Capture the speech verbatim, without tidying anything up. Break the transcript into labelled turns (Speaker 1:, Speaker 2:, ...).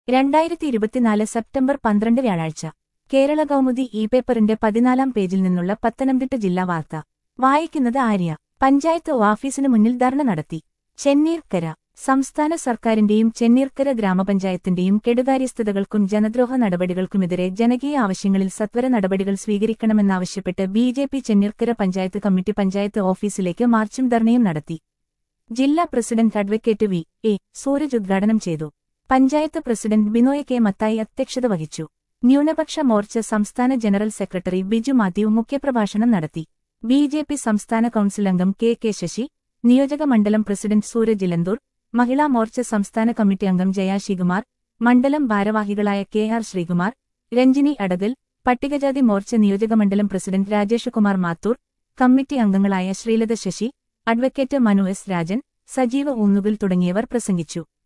Speaker 1: രണ്ടായിരത്തി ഇരുപത്തിനാല് സെപ്റ്റംബർ പന്ത്രണ്ട് വ്യാഴാഴ്ച കേരള കൗമുദി ഇ പേപ്പറിന്റെ പതിനാലാം പേജിൽ നിന്നുള്ള പത്തനംതിട്ട ജില്ലാ വാർത്ത വായിക്കുന്നത് ആര്യ. പഞ്ചായത്ത് ഓഫീസിനു മുന്നിൽ ധർണ നടത്തി. ചെന്നീർക്കര. സംസ്ഥാന സർക്കാരിന്റെയും ചെന്നീർക്കര ഗ്രാമപഞ്ചായത്തിന്റെയും കെടുകാര്യസ്ഥതകൾക്കും ജനദ്രോഹ നടപടികൾക്കുമെതിരെ ജനകീയ ആവശ്യങ്ങളിൽ സത്വര നടപടികൾ സ്വീകരിക്കണമെന്നാവശ്യപ്പെട്ട് B J P Chenneerkara panchayat committee panchayat ഓഫീസിലേക്ക് മാർച്ചും ധർണയും നടത്തി. ജില്ലാ president advocate V A Sooraj ഉദ്ഘാടനം ചെയ്തു. പഞ്ചായത്ത് പ്രസിഡന്റ് ബിനോയ് കെ മത്തായി അധ്യക്ഷത വഹിച്ചു. ന്യൂനപക്ഷ മോർച്ച സംസ്ഥാന ജനറൽ സെക്രട്ടറി ബിജു മാത്യു മുഖ്യപ്രഭാഷണം നടത്തി. ബി ജെ പി സംസ്ഥാന കൌൺസിൽ അംഗം കെ കെ ശശി, നിയോജക മണ്ഡലം പ്രസിഡന്റ് സൂരജ് ഇലന്തൂർ, മഹിളാ മോർച്ച സംസ്ഥാന കമ്മിറ്റി അംഗം ജയ ശികുമാർ, മണ്ഡലം ഭാരവാഹികളായ കെ ആർ ശ്രീകുമാർ, രഞ്ജിനി അടകൽ, പട്ടികജാതി മോർച്ച നിയോജകമണ്ഡലം പ്രസിഡന്റ് രാജേഷ് കുമാർ മാത്തൂർ, കമ്മിറ്റി അംഗങ്ങളായ ശ്രീലത ശശി, അഡ്വക്കേറ്റ് മനു എസ് രാജൻ, സജീവ ഊന്നുകൽ തുടങ്ങിയവർ പ്രസംഗിച്ചു.